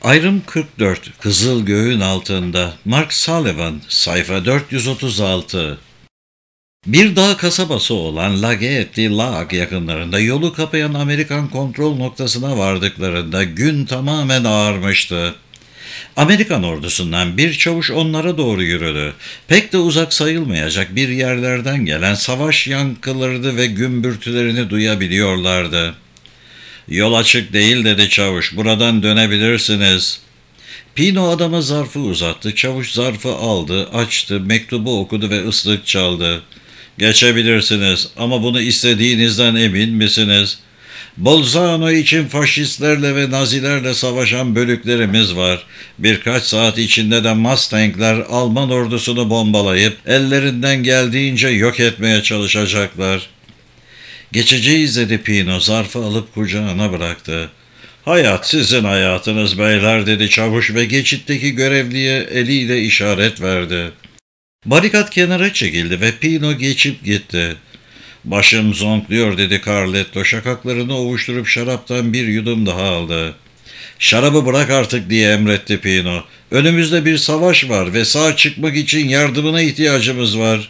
Ayrım 44, Kızıl Göğün Altında, Mark Sullivan, sayfa 436. Bir dağ kasabası olan Lac yakınlarında yolu kapayan Amerikan kontrol noktasına vardıklarında gün tamamen ağarmıştı. Amerikan ordusundan bir çavuş onlara doğru yürüdü. Pek de uzak sayılmayacak bir yerlerden gelen savaş yankılarını ve gümbürtülerini duyabiliyorlardı. "Yol açık değil," dedi çavuş. "Buradan dönebilirsiniz." Pino adama zarfı uzattı. Çavuş zarfı aldı, açtı, mektubu okudu ve ıslık çaldı. "Geçebilirsiniz ama bunu istediğinizden emin misiniz? Bolzano için faşistlerle ve Nazilerle savaşan bölüklerimiz var. Birkaç saat içinde de Mustang'ler Alman ordusunu bombalayıp ellerinden geldiğince yok etmeye çalışacaklar." "Geçeceğiz," dedi Pino, zarfı alıp kucağına bıraktı. "Hayat sizin hayatınız beyler," dedi çavuş ve geçitteki görevliye eliyle işaret verdi. Barikat kenara çekildi ve Pino geçip gitti. "Başım zonkluyor," dedi Carletto, şakaklarını ovuşturup şaraptan bir yudum daha aldı. "Şarabı bırak artık," diye emretti Pino. "Önümüzde bir savaş var ve sağ çıkmak için yardımına ihtiyacımız var."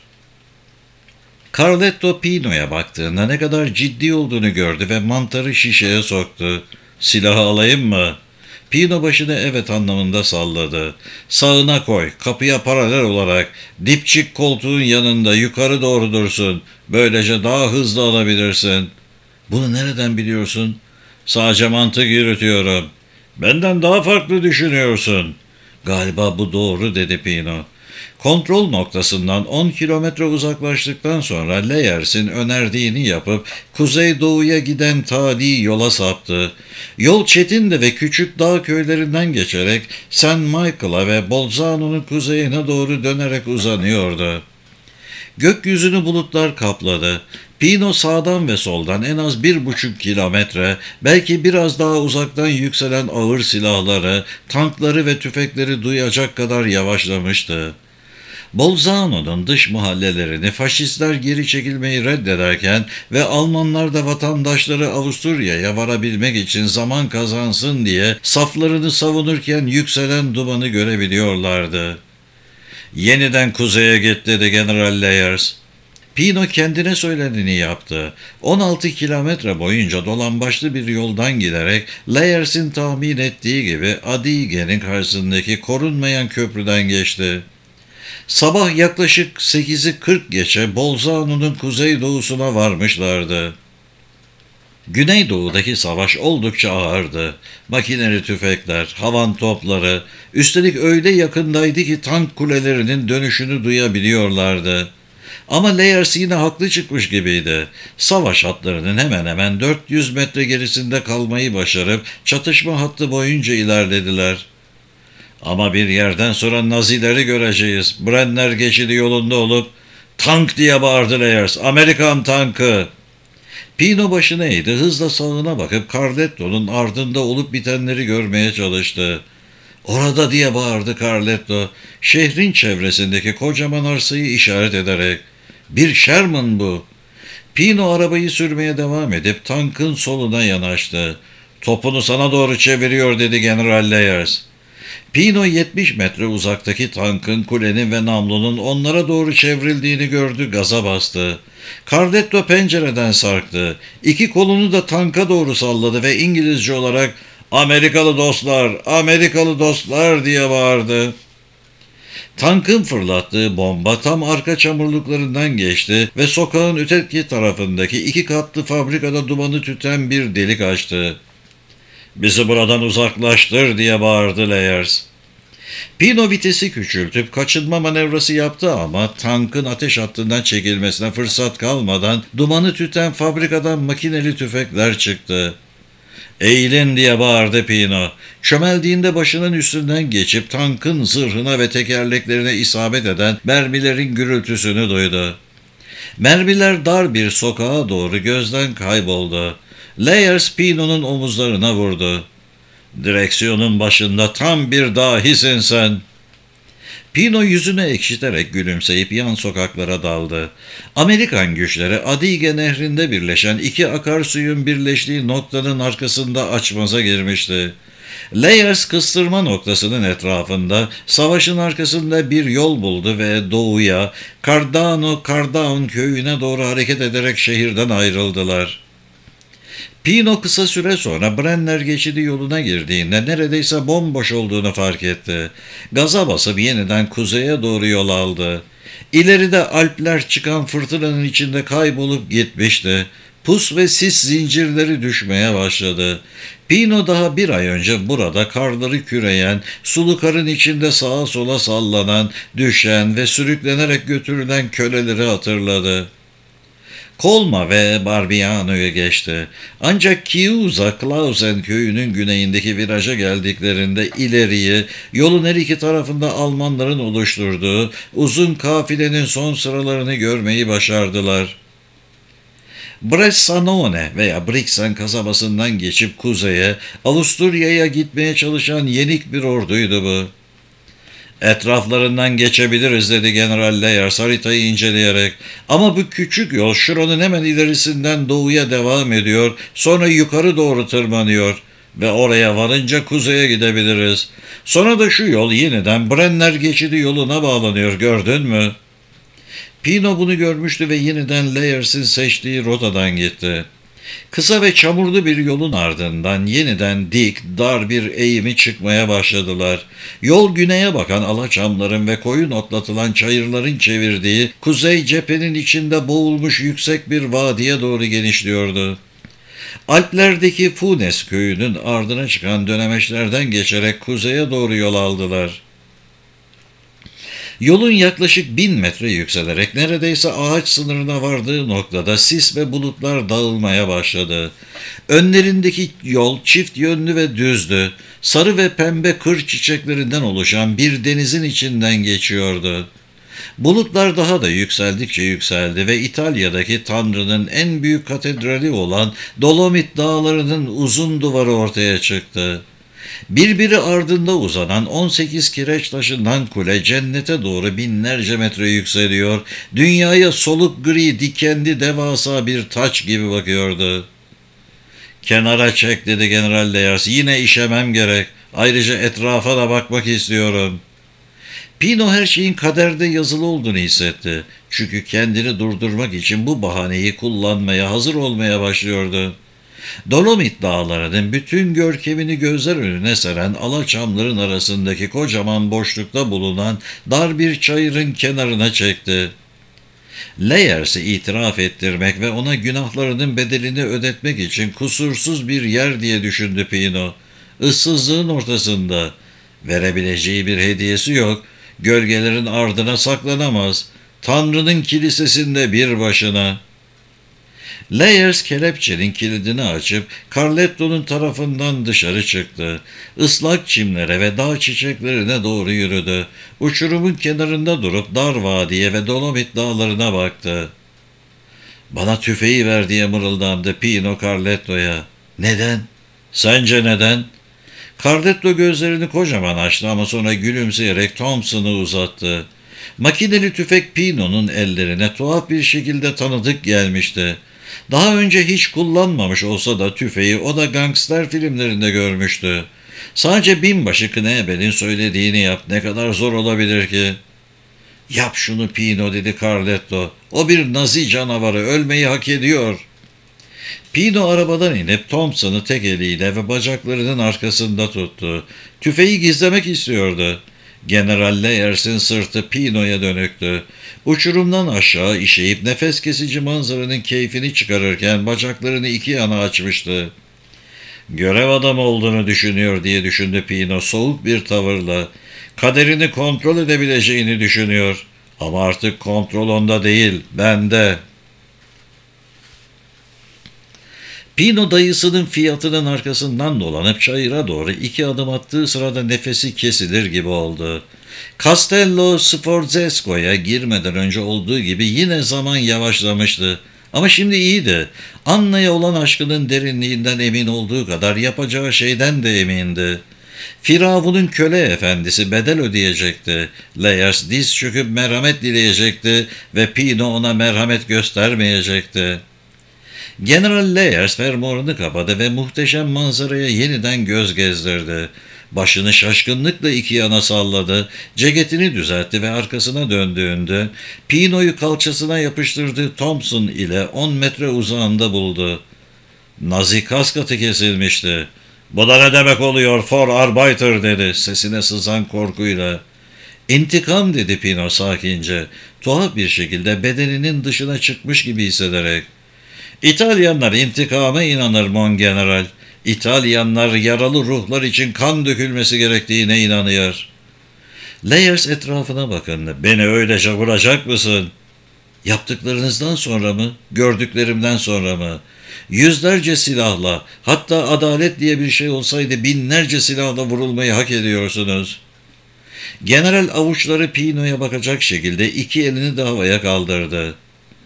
Carletto Pino'ya baktığında ne kadar ciddi olduğunu gördü ve mantarı şişeye soktu. "Silahı alayım mı?" Pino başını evet anlamında salladı. "Sağına koy, kapıya paralel olarak, dipçik koltuğun yanında yukarı doğru dursun. Böylece daha hızlı alabilirsin." "Bunu nereden biliyorsun?" "Sadece mantık yürütüyorum." "Benden daha farklı düşünüyorsun." "Galiba bu doğru," dedi Pino. Kontrol noktasından 10 kilometre uzaklaştıktan sonra Leyers'in önerdiğini yapıp kuzeydoğuya giden tali yola saptı. Yol çetindi ve küçük dağ köylerinden geçerek San Michael'a ve Bolzano'nun kuzeyine doğru dönerek uzanıyordu. Gökyüzünü bulutlar kapladı. Pino sağdan ve soldan en az 1,5 kilometre, belki biraz daha uzaktan yükselen ağır silahları, tankları ve tüfekleri duyacak kadar yavaşlamıştı. Bolzano'nun dış mahallelerini faşistler geri çekilmeyi reddederken ve Almanlar da vatandaşları Avusturya'ya varabilmek için zaman kazansın diye saflarını savunurken yükselen dumanı görebiliyorlardı. "Yeniden kuzeye git," dedi General Leyers. Pino kendine söyleneni yaptı. 16 kilometre boyunca dolambaçlı bir yoldan giderek Leyers'in tahmin ettiği gibi Adige'nin karşısındaki korunmayan köprüden geçti. Sabah yaklaşık 8'i 40 geçe Bolzano'nun kuzeydoğusuna varmışlardı. Güneydoğudaki savaş oldukça ağırdı. Makineli tüfekler, havan topları, üstelik öyle yakındaydı ki tank kulelerinin dönüşünü duyabiliyorlardı. Ama Leyers yine haklı çıkmış gibiydi. Savaş hatlarının hemen hemen 400 metre gerisinde kalmayı başarıp çatışma hattı boyunca ilerlediler. "Ama bir yerden sonra Nazileri göreceğiz. Brenner geçidi yolunda olup..." "Tank!" diye bağırdı Leyers. "Amerikan tankı!" Pino başını eğdi, hızla sağına bakıp Carletto'nun ardında olup bitenleri görmeye çalıştı. "Orada!" diye bağırdı Carletto, şehrin çevresindeki kocaman arsayı işaret ederek. "Bir Sherman bu." Pino arabayı sürmeye devam edip tankın soluna yanaştı. "Topunu sana doğru çeviriyor," dedi General Leyers. Pino 70 metre uzaktaki tankın, kulenin ve namlunun onlara doğru çevrildiğini gördü, gaza bastı. Carletto pencereden sarktı. İki kolunu da tanka doğru salladı ve İngilizce olarak "Amerikalı dostlar, Amerikalı dostlar," diye bağırdı. Tankın fırlattığı bomba tam arka çamurluklarından geçti ve sokağın öteki tarafındaki 2 katlı fabrikada dumanı tüten bir delik açtı. "Bizi buradan uzaklaştır," diye bağırdı Leyers. Pino vitesi küçültüp kaçınma manevrası yaptı ama tankın ateş hattından çekilmesine fırsat kalmadan dumanı tüten fabrikadan makineli tüfekler çıktı. "Eğilin," diye bağırdı Pino. Çömeldiğinde başının üstünden geçip tankın zırhına ve tekerleklerine isabet eden mermilerin gürültüsünü duydu. Mermiler dar bir sokağa doğru gözden kayboldu. Leyers Pino'nun omuzlarına vurdu. "Direksiyonun başında tam bir dahisin sen." Pino yüzünü ekşiterek gülümseyip yan sokaklara daldı. Amerikan güçleri Adige Nehri'nde birleşen 2 akarsuyun birleştiği noktanın arkasında açmaza girmişti. Leyers kıstırma noktasının etrafında savaşın arkasında bir yol buldu ve doğuya Cardaon köyüne doğru hareket ederek şehirden ayrıldılar. Pino kısa süre sonra Brenner geçidi yoluna girdiğinde neredeyse bomboş olduğunu fark etti. Gaza basıp yeniden kuzeye doğru yol aldı. İleride Alpler çıkan fırtınanın içinde kaybolup gitmişti. Pus ve sis zincirleri düşmeye başladı. Pino daha bir ay önce burada karları küreyen, sulu karın içinde sağa sola sallanan, düşen ve sürüklenerek götürülen köleleri hatırladı. Colma ve Barbiano'yu geçti. Ancak Chiusa Clausen köyünün güneyindeki viraja geldiklerinde ileriyi yolun her iki tarafında Almanların oluşturduğu uzun kafilenin son sıralarını görmeyi başardılar. Bressanone veya Brixen kasabasından geçip kuzeye, Avusturya'ya gitmeye çalışan yenik bir orduydu bu. Etraflarından geçebiliriz dedi General Leyers haritayı inceleyerek. Ama bu küçük yol şuranın hemen ilerisinden doğuya devam ediyor, sonra yukarı doğru tırmanıyor ve oraya varınca kuzeye gidebiliriz. Sonra da şu yol yeniden Brenner geçidi yoluna bağlanıyor, gördün mü? Pino bunu görmüştü ve yeniden Leyers'in seçtiği rotadan gitti. Kısa ve çamurlu bir yolun ardından yeniden dik, dar bir eğimi çıkmaya başladılar. Yol güneye bakan alaçamların ve koyun otlatılan çayırların çevirdiği kuzey cephenin içinde boğulmuş yüksek bir vadiye doğru genişliyordu. Alplerdeki Funes köyünün ardına çıkan dönemeçlerden geçerek kuzeye doğru yol aldılar. Yolun yaklaşık 1000 metre yükselerek neredeyse ağaç sınırına vardığı noktada sis ve bulutlar dağılmaya başladı. Önlerindeki yol çift yönlü ve düzdü. Sarı ve pembe kır çiçeklerinden oluşan bir denizin içinden geçiyordu. Bulutlar daha da yükseldikçe yükseldi ve İtalya'daki Tanrı'nın en büyük katedrali olan Dolomit Dağları'nın uzun duvarı ortaya çıktı. Birbiri ardında uzanan 18 kireç taşından kule cennete doğru binlerce metre yükseliyor, dünyaya soluk gri dikenli devasa bir taç gibi bakıyordu. "Kenara çek," dedi General Leyers, "yine işemem gerek. Ayrıca etrafa da bakmak istiyorum." Pino her şeyin kaderde yazılı olduğunu hissetti. Çünkü kendini durdurmak için bu bahaneyi kullanmaya hazır olmaya başlıyordu. Dolomit dağlarının bütün görkemini gözler önüne seren alaçamların arasındaki kocaman boşlukta bulunan dar bir çayırın kenarına çekti. Leyers'i itiraf ettirmek ve ona günahlarının bedelini ödetmek için kusursuz bir yer diye düşündü Pino. Issızlığın ortasında. Verebileceği bir hediyesi yok. Gölgelerin ardına saklanamaz. Tanrı'nın kilisesinde bir başına. Leyers kelepçenin kilidini açıp Carletto'nun tarafından dışarı çıktı. Islak çimlere ve dağ çiçeklerine doğru yürüdü. Uçurumun kenarında durup dar vadiye ve Dolomit dağlarına baktı. "Bana tüfeği ver," diye mırıldandı Pino Carletto'ya. "Neden? Sence neden?" Carletto gözlerini kocaman açtı ama sonra gülümseyerek Thompson'ı uzattı. Makineli tüfek Pino'nun ellerine tuhaf bir şekilde tanıdık gelmişti. Daha önce hiç kullanmamış olsa da tüfeği o da gangster filmlerinde görmüştü. "Sadece binbaşı Knebel'in söylediğini yap, ne kadar zor olabilir ki?" "Yap şunu Pino," dedi Carletto. "O bir Nazi canavarı, ölmeyi hak ediyor." Pino arabadan inip Thompson'ı tek eliyle ve bacaklarının arkasında tuttu. Tüfeği gizlemek istiyordu. General Leyers'in sırtı Pino'ya dönüktü. Uçurumdan aşağı işeyip nefes kesici manzaranın keyfini çıkarırken bacaklarını iki yana açmıştı. "Görev adamı olduğunu düşünüyor," diye düşündü Pino soğuk bir tavırla. "Kaderini kontrol edebileceğini düşünüyor. Ama artık kontrol onda değil, bende." Pino dayısının fiyatının arkasından dolanıp çayıra doğru 2 adım attığı sırada nefesi kesilir gibi oldu. Castello Sforzesco'ya girmeden önce olduğu gibi yine zaman yavaşlamıştı. Ama şimdi iyiydi. Anna'ya olan aşkının derinliğinden emin olduğu kadar yapacağı şeyden de emindi. Firavun'un köle efendisi bedel ödeyecekti. Leyers diz çöküp merhamet dileyecekti ve Pino ona merhamet göstermeyecekti. General Leyers fermuarını kapadı ve muhteşem manzaraya yeniden göz gezdirdi. Başını şaşkınlıkla iki yana salladı, ceketini düzeltti ve arkasına döndüğünde Pino'yu kalçasına yapıştırdığı Thompson ile 10 metre uzağında buldu. Nazi kaskatı kesilmişti. ''Bu da ne demek oluyor Vorarbeiter?'' dedi sesine sızan korkuyla. ''İntikam'' dedi Pino sakince, tuhaf bir şekilde bedeninin dışına çıkmış gibi hissederek. ''İtalyanlar intikama inanır mon general. İtalyanlar yaralı ruhlar için kan dökülmesi gerektiğine inanıyor.'' Leyers etrafına bakındı. ''Beni öylece vuracak mısın?'' ''Yaptıklarınızdan sonra mı, gördüklerimden sonra mı? Yüzlerce silahla, hatta adalet diye bir şey olsaydı binlerce silahla vurulmayı hak ediyorsunuz.'' General avuçları Pino'ya bakacak şekilde iki elini de havaya kaldırdı.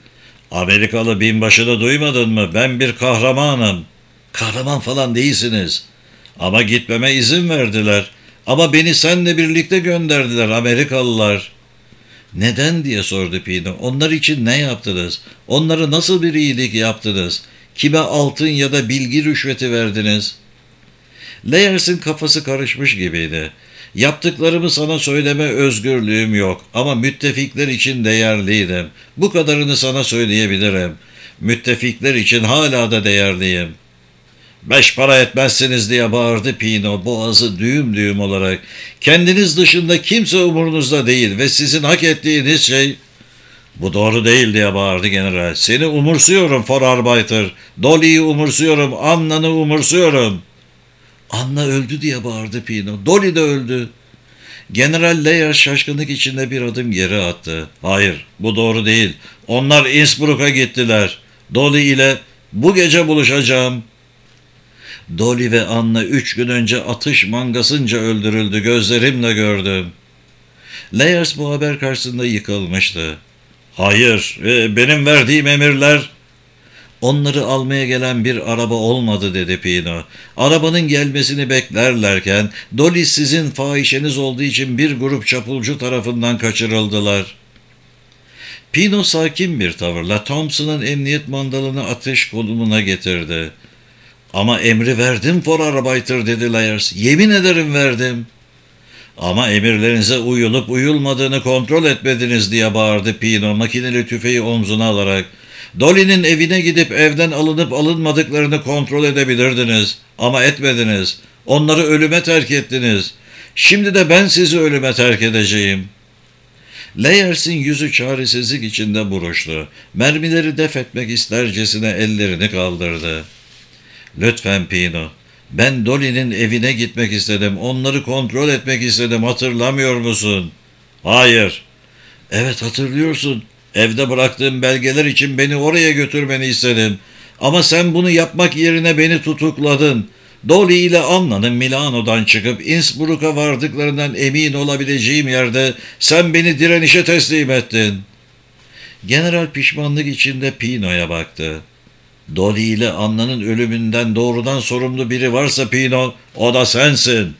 ''Amerikalı binbaşını duymadın mı? Ben bir kahramanım.'' ''Kahraman falan değilsiniz. Ama gitmeme izin verdiler. Ama beni seninle birlikte gönderdiler Amerikalılar.'' ''Neden?'' diye sordu Pino. ''Onlar için ne yaptınız? Onlara nasıl bir iyilik yaptınız? Kime altın ya da bilgi rüşveti verdiniz?'' Leyers'in kafası karışmış gibiydi. ''Yaptıklarımı sana söyleme özgürlüğüm yok ama müttefikler için değerliydim. Bu kadarını sana söyleyebilirim. Müttefikler için hala da değerliyim.'' ''Beş para etmezsiniz!'' diye bağırdı Pino boğazı düğüm düğüm olarak. ''Kendiniz dışında kimse umurunuzda değil ve sizin hak ettiğiniz şey...'' ''Bu doğru değil!'' diye bağırdı general. ''Seni umursuyorum Vorarbeiter. Dolly'yi umursuyorum, Anna'nı umursuyorum.'' ''Anna öldü!'' diye bağırdı Pino. ''Dolly de öldü.'' General Leyer şaşkınlık içinde bir adım geri attı. ''Hayır, bu doğru değil. Onlar Innsbruck'a gittiler. Dolly ile bu gece buluşacağım.'' Dolly ve Anna 3 gün önce atış mangasınca öldürüldü. Gözlerimle gördüm. Leyers bu haber karşısında yıkılmıştı. ''Hayır, benim verdiğim emirler...'' ''Onları almaya gelen bir araba olmadı.'' dedi Pino. ''Arabanın gelmesini beklerlerken Dolly sizin fahişeniz olduğu için bir grup çapulcu tarafından kaçırıldılar.'' Pino sakin bir tavırla Thompson'ın emniyet mandalını ateş konumuna getirdi. ''Ama emri verdim Vorarbeiter'' dedi Leyers. ''Yemin ederim verdim.'' ''Ama emirlerinize uyulup uyulmadığını kontrol etmediniz.'' diye bağırdı Pino makineli tüfeği omzuna alarak. ''Dolly'nin evine gidip evden alınıp alınmadıklarını kontrol edebilirdiniz. Ama etmediniz. Onları ölüme terk ettiniz. Şimdi de ben sizi ölüme terk edeceğim.'' Leyers'in yüzü çaresizlik içinde buruştu. Mermileri def etmek istercesine ellerini kaldırdı. ''Lütfen Pino, ben Dolly'nin evine gitmek istedim. Onları kontrol etmek istedim. Hatırlamıyor musun?'' ''Hayır.'' ''Evet, hatırlıyorsun. Evde bıraktığım belgeler için beni oraya götürmeni istedim. Ama sen bunu yapmak yerine beni tutukladın. Dolly ile Anna'nın Milano'dan çıkıp Innsbruck'a vardıklarından emin olabileceğim yerde sen beni direnişe teslim ettin.'' General pişmanlık içinde Pino'ya baktı. ''Dolly ile Anna'nın ölümünden doğrudan sorumlu biri varsa Pino, o da sensin.''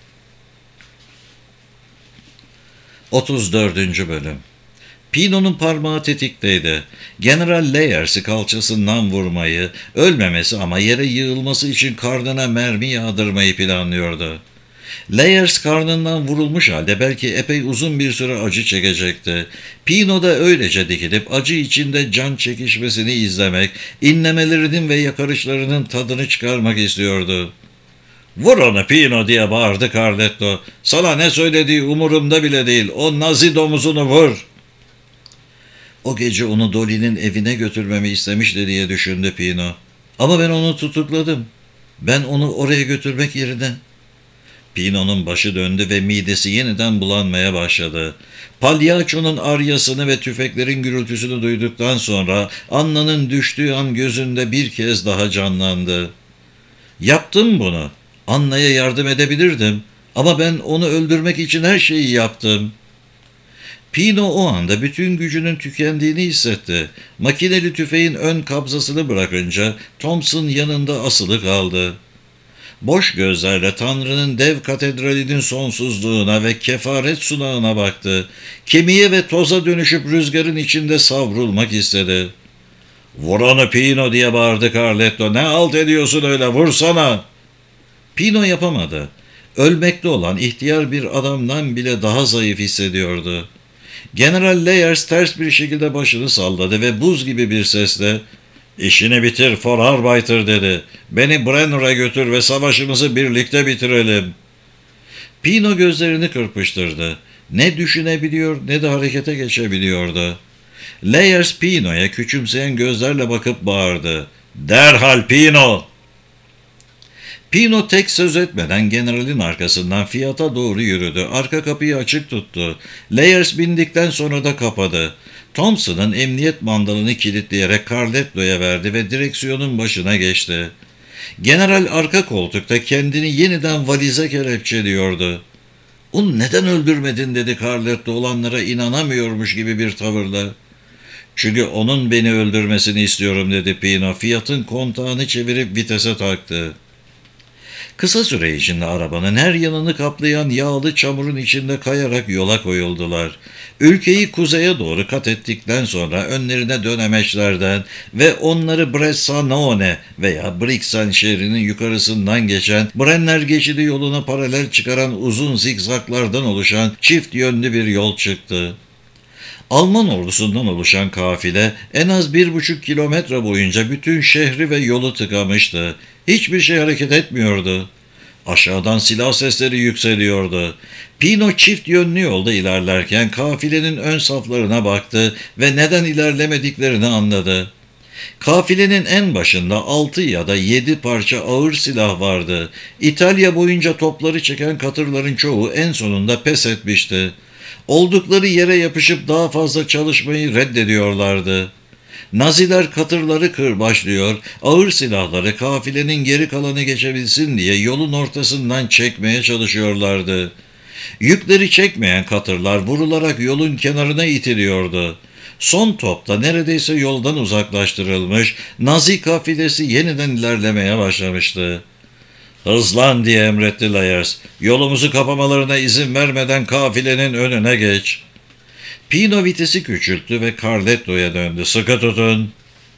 34. Bölüm. Pino'nun parmağı tetikteydi. General Leyers'i kalçasından vurmayı, ölmemesi ama yere yığılması için karnına mermi yağdırmayı planlıyordu. Leyers karnından vurulmuş halde belki epey uzun bir süre acı çekecekti. Pino da öylece dikilip acı içinde can çekişmesini izlemek, inlemelerinin ve yakarışlarının tadını çıkarmak istiyordu. ''Vur onu Pino!'' diye bağırdı Carletto. ''Sana ne söylediği umurumda bile değil. O Nazi domuzunu vur!'' O gece onu Dolly'nin evine götürmemi istemişti diye düşündü Pino. Ama ben onu tutukladım. Ben onu oraya götürmek yerine... Pino'nun başı döndü ve midesi yeniden bulanmaya başladı. Palyaçonun aryasını ve tüfeklerin gürültüsünü duyduktan sonra Anna'nın düştüğü an gözünde bir kez daha canlandı. ''Yaptım bunu. Anna'ya yardım edebilirdim. Ama ben onu öldürmek için her şeyi yaptım.'' Pino o anda bütün gücünün tükendiğini hissetti. Makineli tüfeğin ön kabzasını bırakınca Thompson yanında asılı kaldı. Boş gözlerle Tanrı'nın dev katedralinin sonsuzluğuna ve kefaret sunağına baktı. Kemiğe ve toza dönüşüp rüzgarın içinde savrulmak istedi. "Vur onu Pino!" diye bağırdı Carletto. "Ne halt ediyorsun öyle, vursana!" Pino yapamadı. Ölmekte olan ihtiyar bir adamdan bile daha zayıf hissediyordu. General Leyers ters bir şekilde başını salladı ve buz gibi bir sesle "İşini bitir Vorarbeiter" dedi. "Beni Brenner'a götür ve savaşımızı birlikte bitirelim." Pino gözlerini kırpıştırdı. Ne düşünebiliyor ne de harekete geçebiliyordu. Leyers Pino'ya küçümseyen gözlerle bakıp bağırdı. "Derhal Pino!" Pino tek söz etmeden generalin arkasından Fiat'a doğru yürüdü. Arka kapıyı açık tuttu. Leyers bindikten sonra da kapadı. Thompson'ın emniyet mandalını kilitleyerek Carletto'ya verdi ve direksiyonun başına geçti. General arka koltukta kendini yeniden valize kelepçeliyordu. "Onu neden öldürmedin?" dedi Carletto olanlara inanamıyormuş gibi bir tavırla. "Çünkü onun beni öldürmesini istiyorum" dedi Pino. Fiat'ın kontağını çevirip vitese taktı. Kısa süre içinde arabanın her yanını kaplayan yağlı çamurun içinde kayarak yola koyuldular. Ülkeyi kuzeye doğru kat ettikten sonra önlerine dönemeçlerden ve onları Bressanone veya Brixen şehrinin yukarısından geçen Brenner geçidi yoluna paralel çıkaran uzun zikzaklardan oluşan çift yönlü bir yol çıktı. Alman ordusundan oluşan kafile en az 1,5 kilometre boyunca bütün şehri ve yolu tıkamıştı. Hiçbir şey hareket etmiyordu. Aşağıdan silah sesleri yükseliyordu. Pino çift yönlü yolda ilerlerken kafilenin ön saflarına baktı ve neden ilerlemediklerini anladı. Kafilenin en başında 6 ya da 7 parça ağır silah vardı. İtalya boyunca topları çeken katırların çoğu en sonunda pes etmişti. Oldukları yere yapışıp daha fazla çalışmayı reddediyorlardı. Naziler katırları kırbaçlıyor, ağır silahları kafilenin geri kalanı geçebilsin diye yolun ortasından çekmeye çalışıyorlardı. Yükleri çekmeyen katırlar vurularak yolun kenarına itiliyordu. Son topta neredeyse yoldan uzaklaştırılmış, Nazi kafilesi yeniden ilerlemeye başlamıştı. "Hızlan!" diye emretti Leyers. "Yolumuzu kapamalarına izin vermeden kafilenin önüne geç." Pino vitesi küçülttü ve Carletto'ya döndü. "Sıkı tutun."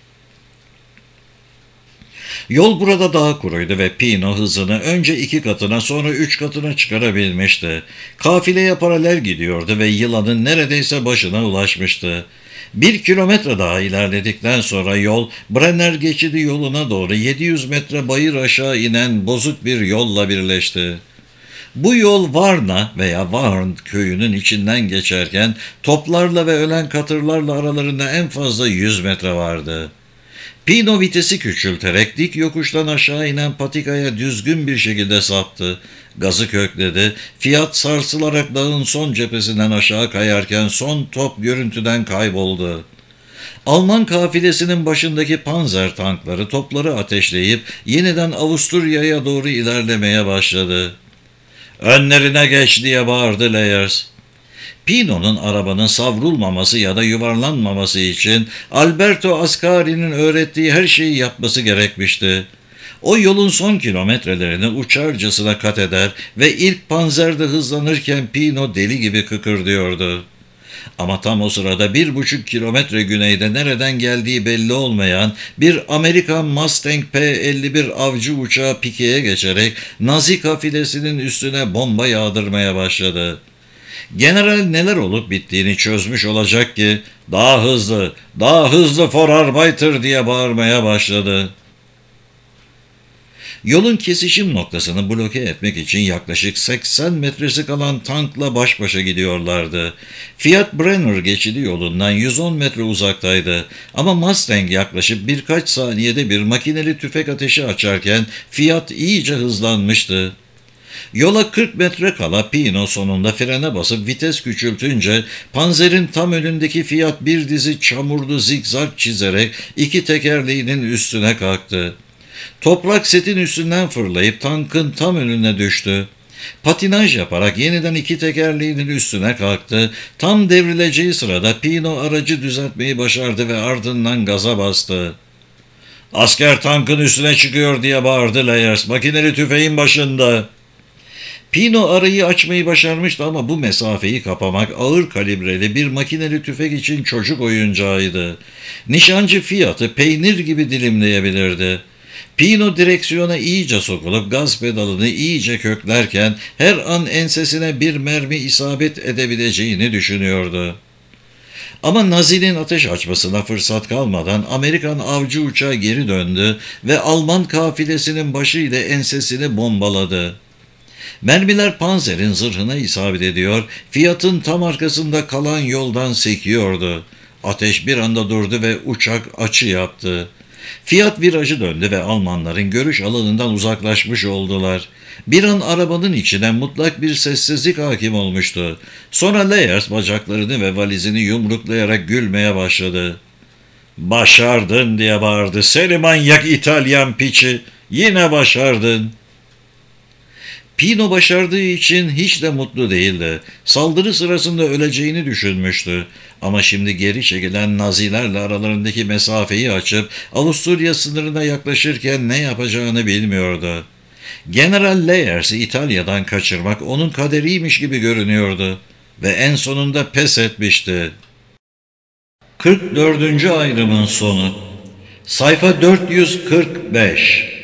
Yol burada daha kuruydu ve Pino hızını önce 2 katına sonra 3 katına çıkarabilmişti. Kafileye paralel gidiyordu ve yılanın neredeyse başına ulaşmıştı. 1 kilometre daha ilerledikten sonra yol Brenner geçidi yoluna doğru 700 metre bayır aşağı inen bozuk bir yolla birleşti. Bu yol Varna veya Varn köyünün içinden geçerken toplarla ve ölen katırlarla aralarında en fazla 100 metre vardı. Pino vitesi küçülterek dik yokuştan aşağı inen patikaya düzgün bir şekilde saptı. Gazı kökledi. Fiat sarsılarak dağın son cephesinden aşağı kayarken son top görüntüden kayboldu. Alman kafilesinin başındaki panzer tankları topları ateşleyip yeniden Avusturya'ya doğru ilerlemeye başladı. "Önlerine geç!" diye bağırdı Leyers. Pino'nun arabanın savrulmaması ya da yuvarlanmaması için Alberto Ascari'nin öğrettiği her şeyi yapması gerekmişti. O yolun son kilometrelerini uçarcasına kat eder ve ilk panzerde hızlanırken Pino deli gibi kıkırdıyordu. Ama tam o sırada 1,5 kilometre güneyde nereden geldiği belli olmayan bir Amerikan Mustang P-51 avcı uçağı pikeye geçerek Nazi kafilesinin üstüne bomba yağdırmaya başladı. General neler olup bittiğini çözmüş olacak ki "Daha hızlı, daha hızlı Vorarbeiter!" diye bağırmaya başladı. Yolun kesişim noktasını bloke etmek için yaklaşık 80 metresi kalan tankla baş başa gidiyorlardı. Fiat Brenner geçidi yolundan 110 metre uzaktaydı ama Mustang yaklaşık birkaç saniyede bir makineli tüfek ateşi açarken Fiat iyice hızlanmıştı. Yola 40 metre kala Pino sonunda frene basıp vites küçültünce panzerin tam önündeki Fiat bir dizi çamurlu zigzag çizerek 2 tekerleğinin üstüne kalktı. Toprak setin üstünden fırlayıp tankın tam önüne düştü. Patinaj yaparak yeniden 2 tekerleğinin üstüne kalktı. Tam devrileceği sırada Pino aracı düzeltmeyi başardı ve ardından gaza bastı. "Asker tankın üstüne çıkıyor!" diye bağırdı Leyers. "Makineli tüfeğin başında!" Pino arayı açmayı başarmıştı ama bu mesafeyi kapamak ağır kalibreli bir makineli tüfek için çocuk oyuncağıydı. Nişancı Fiat'ı peynir gibi dilimleyebilirdi. Pino direksiyona iyice sokulup gaz pedalını iyice köklerken her an ensesine bir mermi isabet edebileceğini düşünüyordu. Ama Nazi'nin ateş açmasına fırsat kalmadan Amerikan avcı uçağı geri döndü ve Alman kafilesinin başıyla ensesini bombaladı. Mermiler Panzer'in zırhına isabet ediyor, Fiat'ın tam arkasında kalan yoldan sekiyordu. Ateş bir anda durdu ve uçak açı yaptı. Fiat virajı döndü ve Almanların görüş alanından uzaklaşmış oldular. Bir an arabanın içine mutlak bir sessizlik hakim olmuştu. Sonra Leyers bacaklarını ve valizini yumruklayarak gülmeye başladı. "Başardın!" diye bağırdı. "Seni manyak İtalyan piçi! Yine başardın!" Pino başardığı için hiç de mutlu değildi. Saldırı sırasında öleceğini düşünmüştü. Ama şimdi geri çekilen Nazilerle aralarındaki mesafeyi açıp Avusturya sınırına yaklaşırken ne yapacağını bilmiyordu. General Leyers'i İtalya'dan kaçırmak onun kaderiymiş gibi görünüyordu ve en sonunda pes etmişti. 44. ayrımın sonu. Sayfa 445.